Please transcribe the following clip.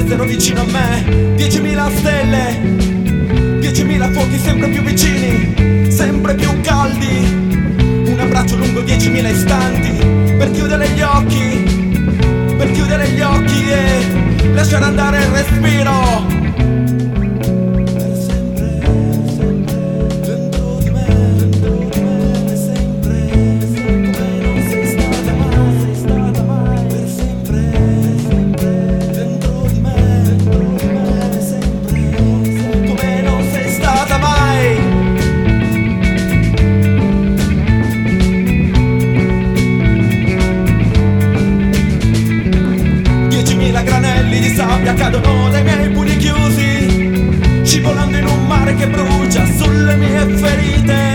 fossero vicino a me. 10.000 stelle, 10.000 fuochi sempre più vicini, sempre più caldi. Un abbraccio lungo 10.000 istanti per chiudere gli occhi, per chiudere gli occhi e lasciare andare il respiro. Granelli di sabbia cadono dai miei pugni chiusi, scivolando in un mare che brucia sulle mie ferite.